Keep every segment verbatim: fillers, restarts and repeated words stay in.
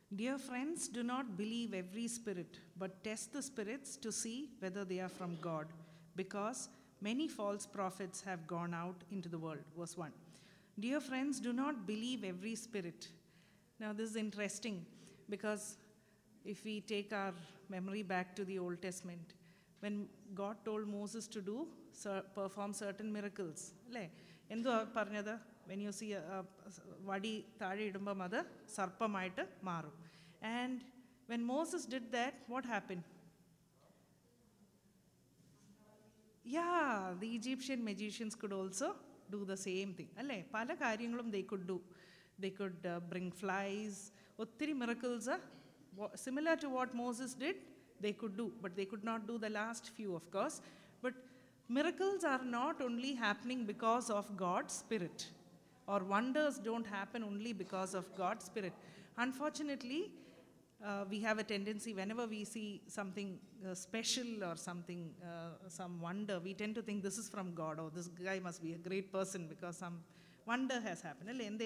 Dear friends, do not believe every spirit, but test the spirits to see whether they are from God, because many false prophets have gone out into the world. Verse one. Dear friends, do not believe every spirit. Now, this is interesting because if we take our memory back to the Old Testament, when God told Moses to do, perform certain miracles, when you see a vadi thadi idumba mother, sarpamaita maru. And when Moses did that, what happened? Yeah, the Egyptian magicians could also do the same thing. Alle, pala karyangalum they could do. They could uh, bring flies. Ottiri miracles are similar to what Moses did, they could do, but they could not do the last few, of course. But miracles are not only happening because of God's Spirit, or wonders don't happen only because of God's Spirit. Unfortunately, uh, we have a tendency, whenever we see something uh, special or something, uh, some wonder, we tend to think this is from God, or this guy must be a great person because some wonder has happened.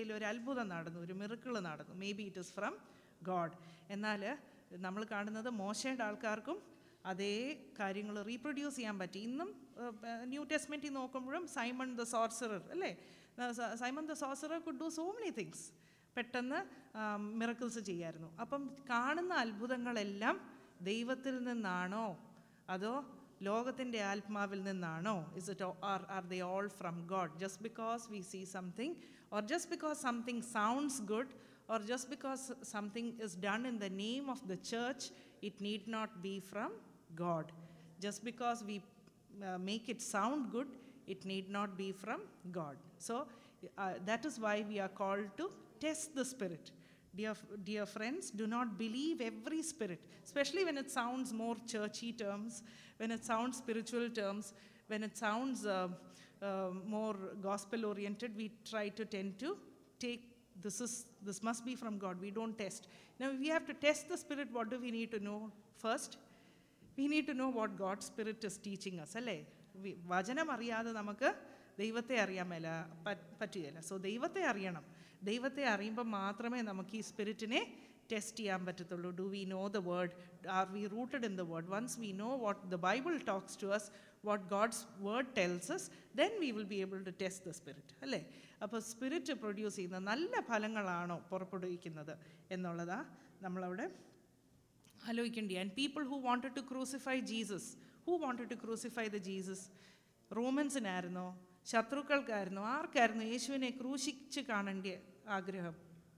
Maybe it is from God. എന്നാൽ നമ്മൾ കാണുന്നത് മോശയുടെ ആൾക്കാർക്കും അതേ കാര്യങ്ങൾ reproduce ചെയ്യാൻ പറ്റി. ഇന്നും ന്യൂ ടെസ്റ്റ്മെൻറ്റിൽ നോക്കുമ്പോഴും സൈമൺ ദ സോർസറർ അല്ലേ, Simon the sorcerer could do so many things, പെട്ടെന്ന് മിറക്കിൾസ് ചെയ്യായിരുന്നു. അപ്പം കാണുന്ന അത്ഭുതങ്ങളെല്ലാം ദൈവത്തിൽ നിന്നാണോ അതോ ലോകത്തിൻ്റെ ആത്മാവിൽ നിന്നാണോ? Is it are are they all from God? Just because we see something, or just because something sounds good, or just because something is done in the name of the church, it need not be from God. Just because we uh, make it sound good, it need not be from God. So uh, that is why we are called to test the spirit. Dear, dear friends, do not believe every spirit, especially when it sounds more churchy terms, when it sounds spiritual terms, when it sounds uh, uh, more gospel oriented, we try to tend to take This is this must be from God. We don't test. Now, if we have to test the Spirit, what do we need to know first? We need to know what God's Spirit is teaching us. Alle, vajanam ariyada namakku ദൈവത്തെ അറിയാൻ മേല പറ്റുകയില്ല. So ദൈവത്തെ അറിയണം. ദൈവത്തെ അറിയുമ്പോൾ മാത്രമേ നമുക്ക് ഈ സ്പിരിറ്റിനെ ടെസ്റ്റ് ചെയ്യാൻ പറ്റത്തുള്ളൂ. Do we know the word? Are we rooted in the word? Once we know what the Bible talks to us, what God's word tells us, then we will be able to test the spirit. അല്ലേ? അപ്പോൾ spirit produce ചെയ്യുന്ന നല്ല ഫലങ്ങളാണോ പുറപ്പെടുവിക്കുന്നത് എന്നുള്ളതാണ് നമ്മളവിടെ ആലോചിക്കേണ്ടി. And people who wanted to crucify Jesus, who wanted to crucify the Jesus? റോമൻസിനായിരുന്നോ, ശത്രുക്കൾക്കായിരുന്നു, ആർക്കായിരുന്നു യേശുവിനെ ക്രൂശിച്ച് കാണേണ്ട ആഗ്രഹം?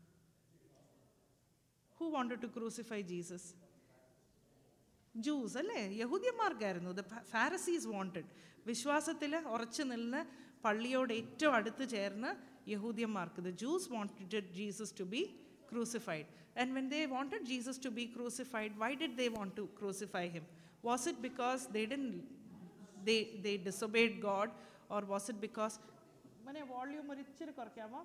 Who wanted to crucify Jesus? Jews, അല്ലേ? യഹൂദ്യന്മാർക്കായിരുന്നു. The Pharisees wanted. വിശ്വാസത്തിൽ ഉറച്ചു നിന്ന് പള്ളിയോട് ഏറ്റവും അടുത്ത് ചേർന്ന് യഹൂദ്യന്മാർക്ക്, the Jews wanted Jesus to be crucified. And when they wanted Jesus to be crucified, why did they want to crucify him? Was it because they didn't they they disobeyed God, or was it because mane volume ഒരു ഇച്ചിരി കുറയ്ക്കാമോ?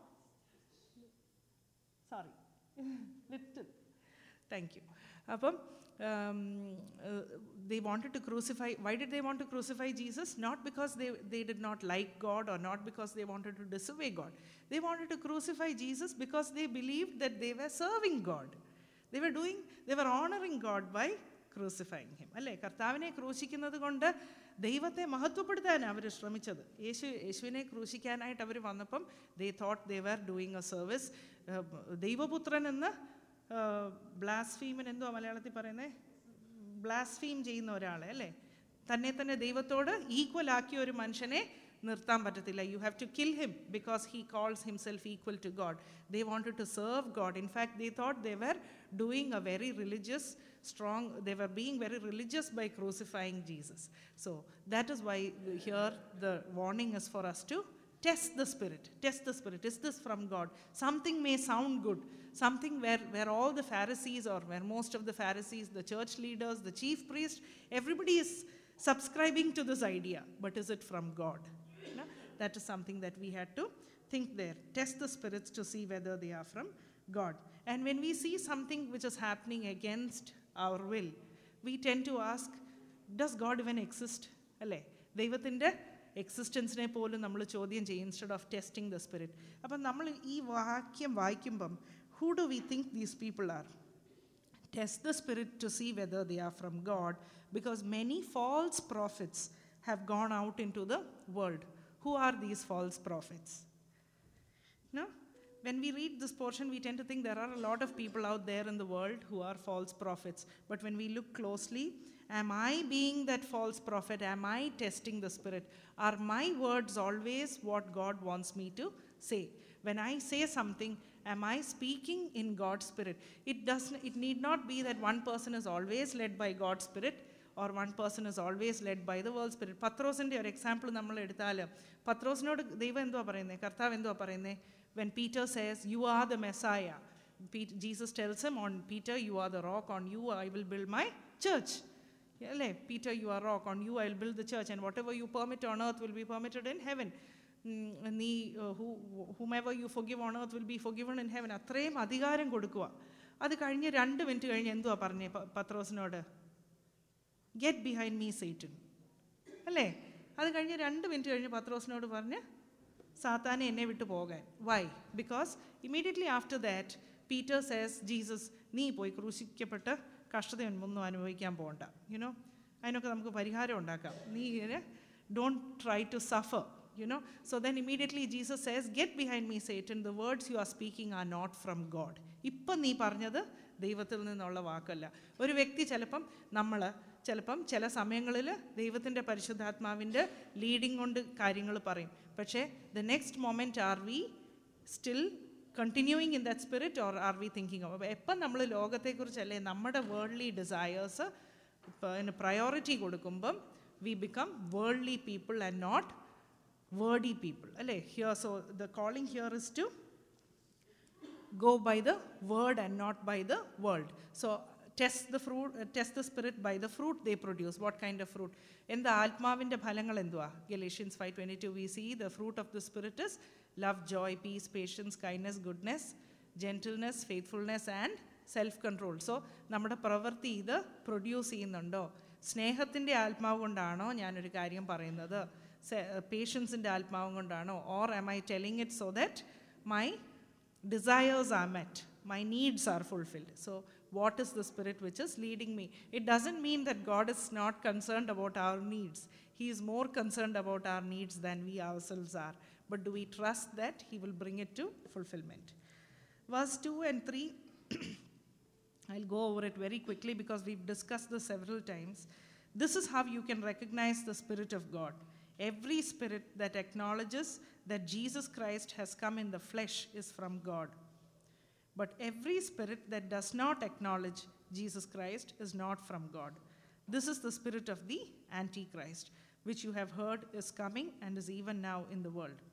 Sorry. Little. Thank you. അപ്പം um, uh, they wanted to crucify. Why did they want to crucify Jesus? Not because they, they did not like God, or not because they wanted to disobey God. They wanted to crucify Jesus because they believed that they were serving God. They were doing, they were honoring God by crucifying him. അല്ലേ? കർത്താവിനെ ക്രൂശിക്കുന്നത് കൊണ്ട് ദൈവത്തെ മഹത്വപ്പെടുത്താൻ അവർ ശ്രമിച്ചത്. യേശു യേശുവിനെ ക്രൂശിക്കാനായിട്ട് അവർ വന്നപ്പം they thought they were doing a service. ദൈവപുത്രൻ എന്ന് ബ്ലാസ്ഫീമിന് എന്തോ മലയാളത്തിൽ പറയുന്നത്, ബ്ലാസ്ഫീം ചെയ്യുന്ന ഒരാളെ, അല്ലേ? തന്നെ തന്നെ ദൈവത്തോട് ഈക്വൽ ആക്കിയ ഒരു മനുഷ്യനെ നിർത്താൻ പറ്റത്തില്ല. You have to kill him because he calls himself equal to God. They wanted to serve God. In fact they thought they were doing a very religious, strong, they were being very religious by crucifying Jesus. So that is why here the warning is for us to test the spirit. Test the spirit. Is this from God? Something may sound good. Something where, where all the Pharisees, or where most of the Pharisees, the church leaders, the chief priest, everybody is subscribing to this idea. But is it from God? You know, that is something that we had to think there. Test the spirits to see whether they are from God. And when we see something which is happening against our will, we tend to ask, does God even exist? അല്ലേ? ദൈവത്തിൻ്റെ എക്സിസ്റ്റൻസിനെ പോലും നമ്മൾ ചോദ്യം ചെയ്യും instead of testing the spirit. അപ്പം നമ്മൾ ഈ വാക്യം വായിക്കുമ്പം who do we think these people are? Test the spirit to see whether they are from God, because many false prophets have gone out into the world. Who are these false prophets? No? When we read this portion, we tend to think there are a lot of people out there in the world who are false prophets. But when we look closely, am I being that false prophet? Am I testing the spirit? Are my words always what God wants me to say? When I say something, am I speaking in God's spirit? It doesn't. It need not be that one person is always led by God's spirit or one person is always led by the world spirit. പത്രോസിൻ്റെ ഒരു example നമ്മൾ എടുത്താൽ, പത്രോസിനോട് ദൈവം എന്തുവാ പറയുന്നത്, കർത്താവ് എന്തുവാ പറയുന്നത്? When Peter says, you are the Messiah, Jesus tells him, on Peter, you are the rock, on you I will build my church. Peter, you are rock, on you I will build the church, and whatever you permit on earth will be permitted in heaven. Whomever you forgive on earth will be forgiven in heaven. അത്രയും അധികാരം കൊടുക്കുക. അത് കഴിഞ്ഞ് രണ്ട് minute കഴിഞ്ഞ് എന്തുവാ പറഞ്ഞേ പത്രോസിനോട്? Get behind me Satan. അല്ലേ? അത് കഴിഞ്ഞ് രണ്ട് മിനിറ്റ് കഴിഞ്ഞ് പത്രോസിനോട് പറഞ്ഞ് സാത്താനെ എന്നെ വിട്ടു പോകാൻ. Why? Because immediately after that Peter says, Jesus നീ പോയി ക്രൂശിക്കപ്പെട്ട് കഷ്ടതയൊന്നും അനുഭവിക്കാൻ പോകണ്ട. യുനോ, അതിനൊക്കെ നമുക്ക് പരിഹാരം ഉണ്ടാക്കാം. നീ don't try to suffer. You know, so then immediately Jesus says, get behind me, Satan, the words you are speaking are not from God. ഇപ്പം നീ പറഞ്ഞത് ദൈവത്തിൽ നിന്നുള്ള വാക്കല്ല. ഒരു വ്യക്തി ചിലപ്പം നമ്മൾ ചിലപ്പം ചില സമയങ്ങളിൽ ദൈവത്തിൻ്റെ പരിശുദ്ധാത്മാവിൻ്റെ ലീഡിങ് കൊണ്ട് കാര്യങ്ങൾ പറയും. പക്ഷേ the next moment are we still continuing in that spirit or are we thinking of? എപ്പം നമ്മൾ ലോകത്തെക്കുറിച്ചല്ലേ നമ്മുടെ വേൾഡ്ലി ഡിസയേഴ്സ് പ്രയോറിറ്റി കൊടുക്കുമ്പം we become worldly people and not wordy people. Here, so the calling here is to go by the word and not by the world. So test the fruit, uh, test the spirit by the fruit they produce. What kind of fruit? In the ആത്മാവിൻ്റെ ഫലങ്ങൾ എന്തുവാ? Galatians five twenty-two we see the fruit of the spirit is love, joy, peace, patience, kindness, goodness, gentleness, faithfulness and self control. So നമ്മുടെ പ്രവൃത്തി ഇത് produce ചെയ്യുന്നുണ്ടോ? സ്നേഹത്തിൻ്റെ ആത്മാവ് കൊണ്ടാണോ ഞാനൊരു കാര്യം പറയുന്നത്? പേഷ്യൻസിൻ്റെ ആത്മാവും കൊണ്ടാണോ? Or am I telling it so that my desires are met, my needs are fulfilled? So what is the spirit which is leading me? It doesn't mean that God is not concerned about our needs. He is more concerned about our needs than we ourselves are. But do we trust that he will bring it to fulfilment? Verse two and three, I'll go over it very quickly because we've discussed this several times. This is how you can recognize the Spirit of God. Every spirit that acknowledges that Jesus Christ has come in the flesh is from God. But every spirit that does not acknowledge Jesus Christ is not from God. This is the spirit of the Antichrist, which you have heard is coming and is even now in the world.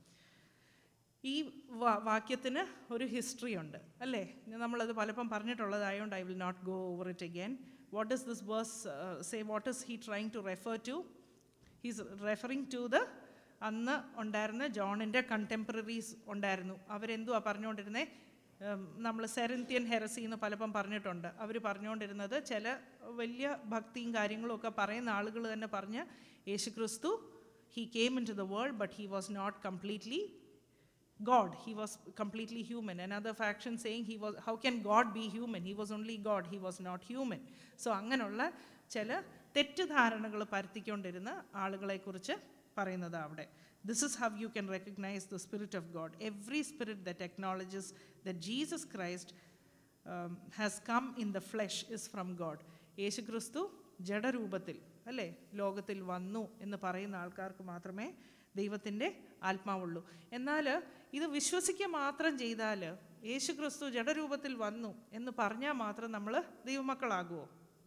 ഈ വാക്യത്തിന് ഒരു history ഉണ്ട് അല്ലേ? നമ്മളത് പലപ്പം പറഞ്ഞിട്ടുള്ളതായതുകൊണ്ട് I will not go over it again. What is this verse say? What is he trying to refer to? He's referring to the അന്ന് ഉണ്ടായിരുന്ന ജോണിൻ്റെ contemporaries ഉണ്ടായിരുന്നു. അവരെന്തുവാ പറഞ്ഞുകൊണ്ടിരുന്നത്? നമ്മൾ സെറിന്ത്യൻ ഹെറസി എന്ന് പലപ്പം പറഞ്ഞിട്ടുണ്ട്. അവർ പറഞ്ഞുകൊണ്ടിരുന്നത് ചില വലിയ ഭക്തിയും കാര്യങ്ങളും ഒക്കെ പറയുന്ന ആളുകൾ തന്നെ പറഞ്ഞ് യേശുക്രിസ്തു he came into the world but he was not completely God, he was completely human. Another faction saying he was, how can God be human? He was only God, he was not human. So അങ്ങനെയുള്ള ചില തെറ്റിദ്ധാരണകൾ പരത്തിക്കൊണ്ടിരുന്ന ആളുകളെക്കുറിച്ച് പറയുന്നത് അവിടെ. This is how you can recognize the Spirit of God. Every spirit that acknowledges that Jesus Christ um, has come in the flesh is from God. യേശു ക്രിസ്തു ജഡരൂപത്തിൽ അല്ലേ ലോകത്തിൽ വന്നു എന്ന് പറയുന്ന ആൾക്കാർക്ക് മാത്രമേ ദൈവത്തിൻ്റെ ആത്മാവുള്ളൂ. എന്നാൽ ഇത് വിശ്വസിക്കുക മാത്രം ചെയ്താൽ യേശു ക്രിസ്തു ജഡരൂപത്തിൽ വന്നു എന്ന് പറഞ്ഞാൽ മാത്രം നമ്മൾ ദൈവമക്കളാകുമോ?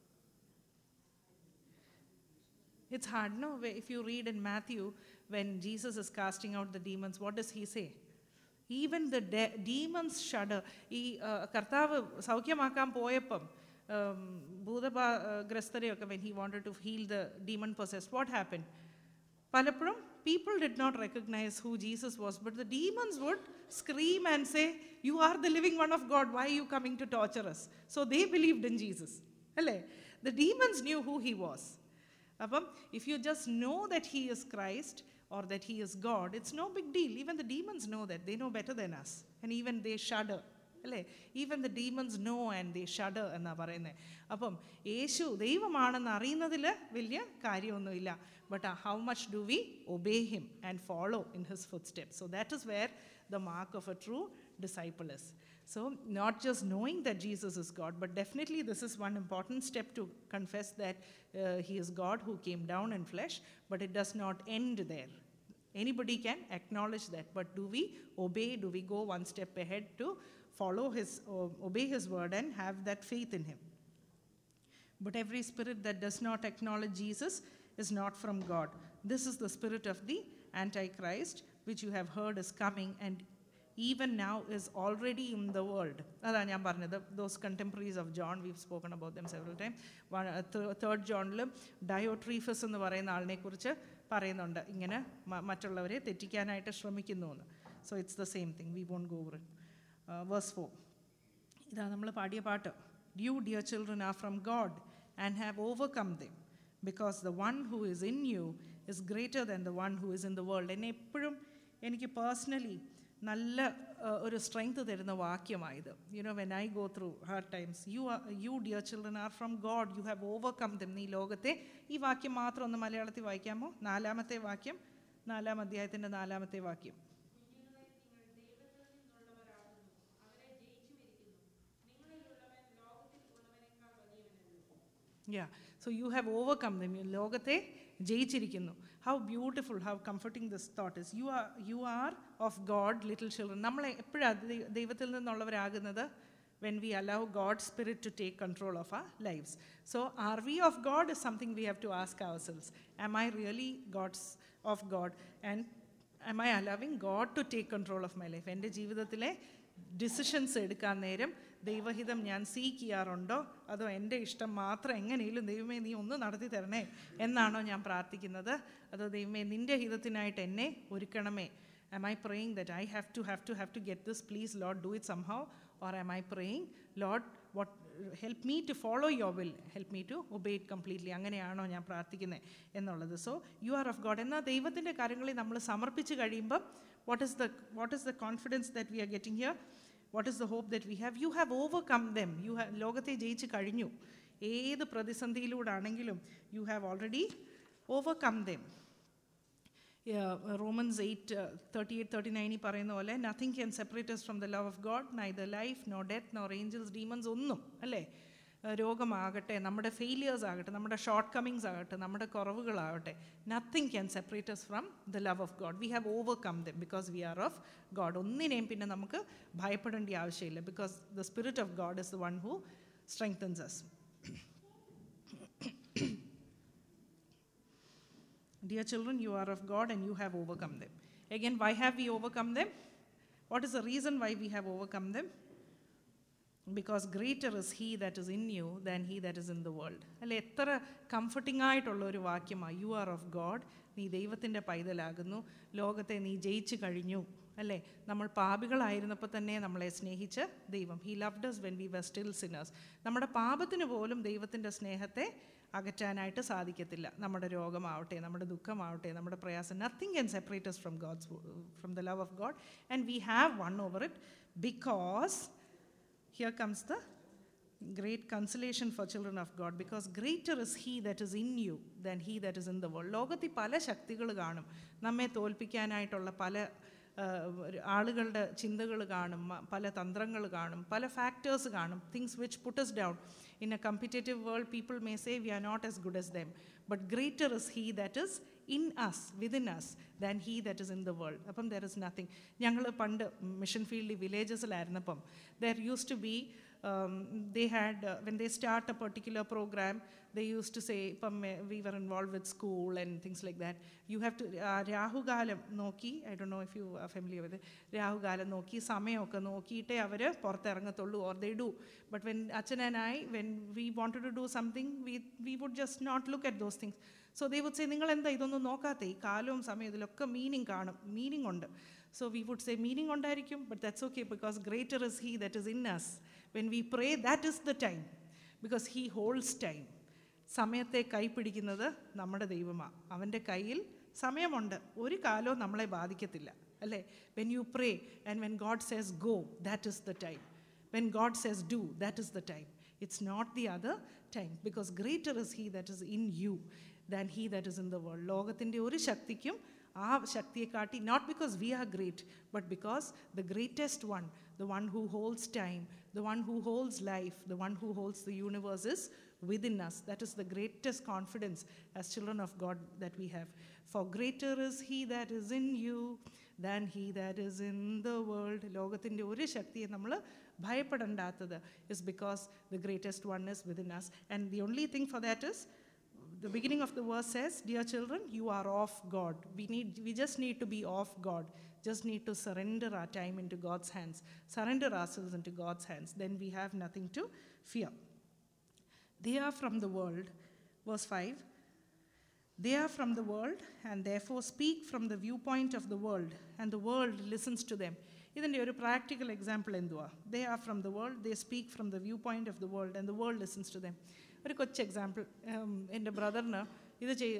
It's hard, no? If you read in Matthew, when Jesus is casting out the demons, what does he say? Even the de- demons shudder. ഈ കർത്താവ് സൗഖ്യമാക്കാൻ പോയപ്പം ഭൂതഗ്രസ്തരെയൊക്കെ when he wanted to heal the demon possessed, what happened? പലപ്പോഴും people did not recognize who Jesus was, but the demons would scream and say, you are the living one of God, why are you coming to torture us? So they believed in Jesus. The demons knew who he was. If you just know that he is Christ or that he is God, it's no big deal. Even the demons know that. They know better than us. And even they shudder. അല്ലേ? Even the demons know and they shudder എന്നാണ് പറയുന്നത്. അപ്പം യേശു ദൈവമാണെന്ന് അറിയുന്നതിൽ വലിയ കാര്യമൊന്നുമില്ല. But how much do we obey him and follow in his footsteps? So that is where the mark of a true disciple is. So not just knowing that Jesus is God, but definitely this is one important step to confess that uh, he is God who came down in flesh, but it does not end there. Anybody can acknowledge that, but do we obey? Do we go one step ahead to follow his, uh, obey his word and have that faith in him? But every spirit that does not acknowledge Jesus is not from God. This is the spirit of the Antichrist, which you have heard is coming and even now is already in the world. അതാണ് ഞാൻ പറഞ്ഞത്. Those contemporaries of John, we've spoken about them several times. Third ജോണിൽ Diotrephes എന്ന് പറയുന്ന ആളിനെ കുറിച്ച് പറയുന്നുണ്ട്, ഇങ്ങനെ മറ്റുള്ളവരെ തെറ്റിക്കാനായിട്ട് ശ്രമിക്കുന്നു എന്ന്. So it's the same thing. We won't go over it. Verse four, ഇതാ നമ്മൾ പാടിയ പാട്ട്. You, dear children, are from God and have overcome them, because the one who is in you is greater than the one who is in the world. എന്നെ എപ്പോഴും എനിക്ക് personally നല്ല ഒരു strength തരുന്ന വാക്യമായത്. You know, when I go through hard times, you are you dear children are from God, you have overcome them. നീ ലോകത്തെ, ഈ വാക്യം മാത്രം ഒന്ന് മലയാളത്തിൽ വായിക്കാമോ? നാലാമത്തെ വാക്യം, നാലാം അധ്യായത്തിൻ്റെ നാലാമത്തെ വാക്യം. Yeah, so you have overcome them. ലോകത്തെ ജയിച്ചിരിക്കുന്നു. How beautiful, how comforting this thought is. You are, you are of God, little children. നമ്മളെ എപ്പോഴാണ് ദൈവത്തിൽ നിന്നുള്ളവരാകുന്നത്? When we allow God's Spirit to take control of our lives. So are we of God is something we have to ask ourselves. Am I really God's of God? And am I allowing God to take control of my life? എൻ്റെ ജീവിതത്തിലെ decisions എടുക്കാൻ നേരം ദൈവഹിതം ഞാൻ seek ചെയ്യാറുണ്ടോ, അതോ എൻ്റെ ഇഷ്ടം മാത്രം എങ്ങനെയും ദൈവമേ നീ ഒന്ന് നടത്തി തരണേ എന്നാണോ ഞാൻ പ്രാർത്ഥിക്കുന്നത്? അതോ ദൈവമേ നിൻ്റെ ഹിതത്തിനായിട്ട് എന്നെ ഒരുക്കണമേ? Am I praying that I have to have to have to get this, please Lord do it somehow? Or am I praying, Lord, what, help me to follow your will, help me to obey it completely? അങ്ങനെയാണോ ഞാൻ പ്രാർത്ഥിക്കുന്നത് എന്നുള്ളത്. So you are of God. എന്നാൽ ദൈവത്തിൻ്റെ കാര്യങ്ങളിൽ നമ്മൾ സമർപ്പിച്ച് കഴിയുമ്പം what is the what is the confidence that we are getting here? What is the hope that we have? You have overcome them. You have, ലോകത്തെ ജയിച്ച് കഴിഞ്ഞു. ഏത് പ്രതിസന്ധിയിലൂടാണെങ്കിലും you have already overcome them. Romans eight thirty eight thirty നയനിൽ പറയുന്ന പോലെ nothing can separate us from the love of God, neither life nor death nor angels, demons, ഒന്നും അല്ലേ, രോഗമാകട്ടെ, നമ്മുടെ ഫെയിലിയേഴ്സ് ആകട്ടെ, നമ്മുടെ ഷോർട്ട് കമ്മിങ്സ് ആകട്ടെ, നമ്മുടെ കുറവുകളാകട്ടെ, nothing can separate us from the love of God. We have overcome them because we are of God. ഒന്നിനെയും പിന്നെ നമുക്ക് ഭയപ്പെടേണ്ട ആവശ്യമില്ല, because the Spirit of God is the one who strengthens us. Dear children, you are of God and you have overcome them. Again, why have we overcome them? What is the reason why we have overcome them? Because greater is he that is in you than he that is in the world. അല്ലെ, എത്ര comforting ആയിട്ടുള്ള ഒരു വാക്യമാണ്. U are of God, നീ ദൈവത്തിൻ്റെ പൈതലാകുന്നു, ലോകത്തെ നീ ജയിച്ചു കഴിഞ്ഞു. അല്ലേ, നമ്മൾ പാപികളായിരുന്നപ്പോൾ തന്നെ നമ്മളെ സ്നേഹിച്ച ദൈവം. He loved us when we were still sinners. നമ്മുടെ പാപത്തിന് പോലും ദൈവത്തിൻ്റെ സ്നേഹത്തെ അകറ്റാനായിട്ട് സാധിക്കത്തില്ല. നമ്മുടെ രോഗമാവട്ടെ, നമ്മുടെ ദുഃഖമാവട്ടെ, നമ്മുടെ പ്രയാസം, nothing can separate us from God's from the love of God, and we have won over it, because here comes the great consolation for children of God, because greater is he that is in you than he that is in the world. ലോകത്തിൽ പല ശക്തികൾ കാണും, നമ്മെ തോൽപ്പിക്കാനായിട്ടുള്ള പല ആളുകളുടെ ചിന്തകൾ കാണും, പല തന്ത്രങ്ങൾ കാണും, പല ഫാക്ടേഴ്സ് കാണും, things which put us down. In a competitive world, people may say we are not as good as them, but greater is he that is in us, within us, than he that is in the world. അപ്പം there is nothing. ഞങ്ങൾ പണ്ട് mission field വില്ലേജസിലായിരുന്നപ്പം there used to be um, they had uh, when they start a particular program, they used to say, ഇപ്പം we were involved with school and things like that, you have to രാഹുകാലം നോക്കി, I don't know if you are familiar with it, Rahukalam നോക്കി സമയമൊക്കെ നോക്കിയിട്ടേ അവർ പുറത്തിറങ്ങത്തുള്ളൂ, or they do. But when Achan and I, when we wanted to do something, we we would just not look at those things. So they would say, നിങ്ങൾ എന്താ ഇതൊന്നും നോക്കാത്തേ, ഈ കാലവും സമയം ഇതിലൊക്കെ മീനിങ് കാണും, മീനിങ് ഉണ്ട്. So we would say meaning ഉണ്ടായിരിക്കും, but that's okay, because greater is he that is in us. When we pray, that is the time, because he holds time. സമയത്തെ കൈപിടിക്കുന്നത് നമ്മുടെ ദൈവമാണ്. അവൻ്റെ കയ്യിൽ സമയമുണ്ട്, ഒരു കാലവും നമ്മളെ ബാധിക്കത്തില്ല, അല്ലേ? When you pray and when God says go, that is the time. When God says do, that is the time. It's not the other time, because greater is he that is in you than he that is in the world. ലോകത്തിൻ്റെ ഒരു ശക്തിക്കും ആ ശക്തിയെ കാട്ടി, not because we are great, but because the greatest one, the one who holds time, the one who holds life, the one who holds the universe is within us. That is the greatest confidence as children of God that we have. For greater is he that is in you than he that is in the world. ലോകത്തിൻ്റെ ഒരു ശക്തിയെ നമ്മൾ ഭയപ്പെടേണ്ടാത്തത് is because the greatest one is within us. And the only thing for that is, the beginning of the verse says, dear children, you are of God. We need, we just need to be of God. Just need to surrender our time into God's hands. Surrender ourselves into God's hands. Then we have nothing to fear. They are from the world. Verse five. They are from the world and therefore speak from the viewpoint of the world, and the world listens to them. ഇതിൻ്റെ ഒരു practical example എന്തുവാ? They are from the world, they speak from the viewpoint of the world, and the world listens to them. ഒരു കൊച്ചു example. എൻ്റെ ബ്രദറിന് ഇത് ചെയ്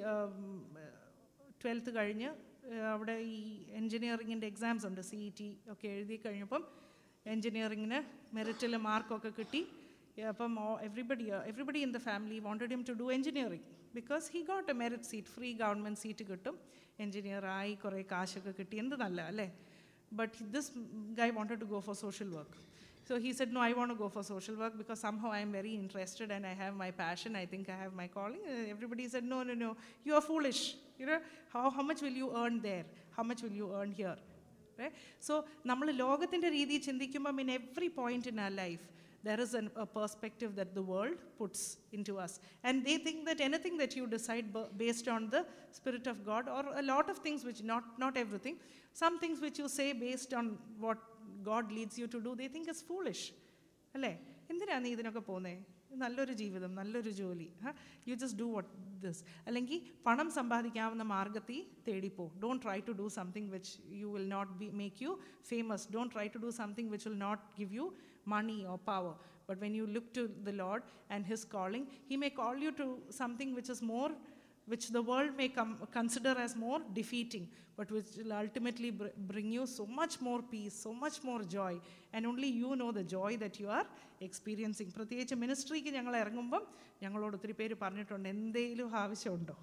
twelfth കഴിഞ്ഞ് അവിടെ ഈ എൻജിനീയറിങ്ങിൻ്റെ എക്സാംസ് ഉണ്ട്, സി ഇ ടി ഒക്കെ എഴുതി കഴിഞ്ഞപ്പം എൻജിനീയറിങ്ങിന് മെറിറ്റിൽ മാർക്കൊക്കെ കിട്ടി. അപ്പം everybody everybody in the family wanted him to do engineering because he got a merit seat, free government seat കിട്ടും, എൻജിനീയറായി കുറേ കാശൊക്കെ കിട്ടി, എന്ത് നല്ല അല്ലേ. But this guy wanted to go for social work. So he said, no, I want to go for social work because somehow I am very interested and I have my passion. I think I have my calling. Everybody said, no, no, no, you are foolish. You know, how, how much will you earn there? How much will you earn here? Right? So, നമ്മൾ ലോകത്തിൻ്റെ രീതി ചിന്തിക്കുമ്പം in every point in our life, there is an, a perspective that the world puts into us. And they think that anything that you decide based on the Spirit of God, or a lot of things which, not, not everything, some things which you say based on what God leads you to do, they think is foolish. അല്ലേ? എന്തിനാണ് നീ ഇതിനൊക്കെ പോകുന്നത്? നല്ലൊരു ജീവിതം, നല്ലൊരു ജോലി, you just do what this. അല്ലെങ്കിൽ പണം സമ്പാദിക്കാവുന്ന മാർഗത്തിൽ തേടിപ്പോ. Don't try to do something which you will not be make you famous. Don't try to do something which will not give you money or power. But when you look to the Lord and his calling, he may call you to something which is more, which the world may come, consider as more defeating, but which will ultimately br- bring you so much more peace, so much more joy, and only you know the joy that you are experiencing. പ്രത്യേകിച്ച് മിനിസ്ട്രിക്ക് ഞങ്ങൾ ഇറങ്ങുമ്പം ഞങ്ങളോട് ഒത്തിരി പേര് പറഞ്ഞിട്ടുണ്ട്, എന്തെങ്കിലും ആവശ്യമുണ്ടോ,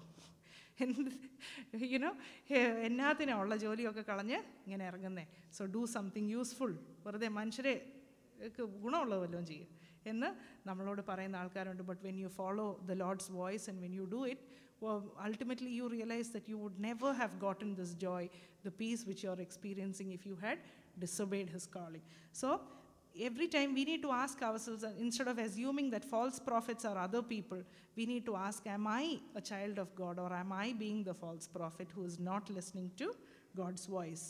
എന്ത് you know എന്നാത്തിനുള്ള ജോലിയൊക്കെ കളഞ്ഞ് ഇങ്ങനെ ഇറങ്ങുന്നേ. So do something useful. വെറുതെ മനുഷ്യരെ ഗുണമുള്ള വല്ലതും ചെയ്യും എന്ന് നമ്മളോട് പറയുന്ന ആൾക്കാരുണ്ട്. But when you follow the Lord's voice and when you do it, ultimately you realize that you would never have gotten this joy, the peace which you are experiencing if you had disobeyed his calling. So every time we need to ask ourselves, instead of assuming that false prophets are other people, we need to ask, am I a child of God, or am I being the false prophet who is not listening to God's voice?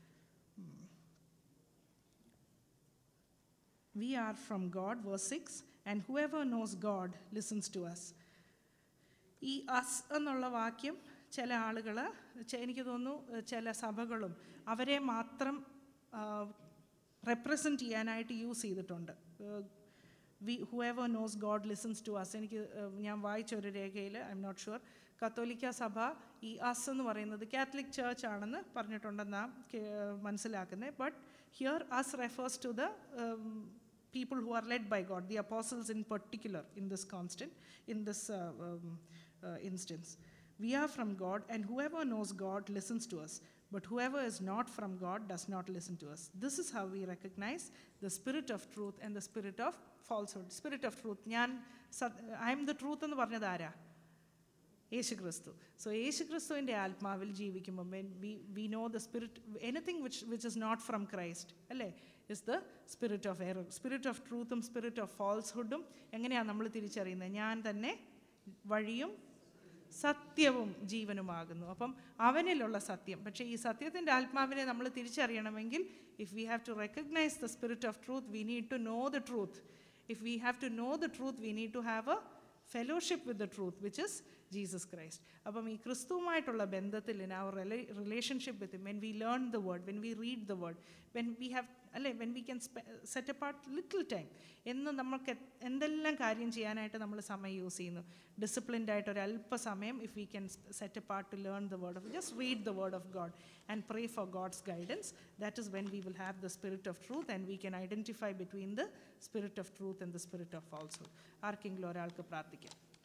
We are from God, verse six, and whoever knows God listens to us. ഈ us എന്നുള്ള വാക്യം ചില ആളുകൾ, എനിക്ക് തോന്നുന്നു ചില സഭകളും അവരെ മാത്രം റെപ്രസെൻറ്റ് ചെയ്യാനായിട്ട് യൂസ് ചെയ്തിട്ടുണ്ട്. We whoever knows God listens to us. എനിക്ക് ഞാൻ വായിച്ച ഒരു രേഖയിൽ, ഐ എം നോട്ട് ഷുവർ, കത്തോലിക്ക സഭ ഈ അസ് എന്ന് പറയുന്നത് കാത്തലിക് ചേർച്ച് ആണെന്ന് പറഞ്ഞിട്ടുണ്ടെന്നാണ് മനസ്സിലാക്കുന്നത്. But here us refers to the people who are led by God, the apostles in particular in this constant, in this uh, um, uh, instance. We are from God, and whoever knows God listens to us. But whoever is not from God does not listen to us. This is how we recognize the spirit of truth and the spirit of falsehood. Spirit of truth. I am the truth എന്ന് പറഞ്ഞത് ആരാ? യേശു ക്രിസ്തു. So യേശു ക്രിസ്തുവിൻ്റെ ആത്മാവിൽ ജീവിക്കുമ്പോൾ we we know the spirit, anything which which is not from Christ, അല്ലേ, is the spirit of error. Spirit of truthum spirit of falsehoodum എങ്ങനെയാണ് നമ്മൾ തിരിച്ചറിയുന്നത്? ഞാൻ തന്നെ വഴിയും സത്യവും ജീവനുമാകുന്നു. അപ്പം അവനിലുള്ള സത്യം. പക്ഷേ ഈ സത്യത്തിൻ്റെ ആത്മാവിനെ നമ്മൾ തിരിച്ചറിയണമെങ്കിൽ, if we have to recognize the spirit of truth, we need to know the truth. If we have to know the truth, we need to have a fellowship with the truth, which is Jesus Christ. അപ്പം ഈ ക്രിസ്തുവുമായിട്ടുള്ള ബന്ധത്തിൽ, in our relationship with him, when we learn the word, when we read the word, when we have അല്ലേ, when we can set apart little time. എന്ന് നമുക്ക് എന്തെല്ലാം കാര്യം ചെയ്യാനായിട്ട് നമ്മൾ സമയം യൂസ് ചെയ്യുന്നു. ഡിസിപ്ലിൻഡ് ആയിട്ട് ഒരു അല്പസമയം if we can set apart to learn the word of, just read the word of God and pray for God's guidance. That is when we will have the spirit of truth and we can identify between the spirit of truth and the spirit of falsehood. ആർക്കെങ്കിലും ഒരാൾക്ക് പ്രാർത്ഥിക്കാം.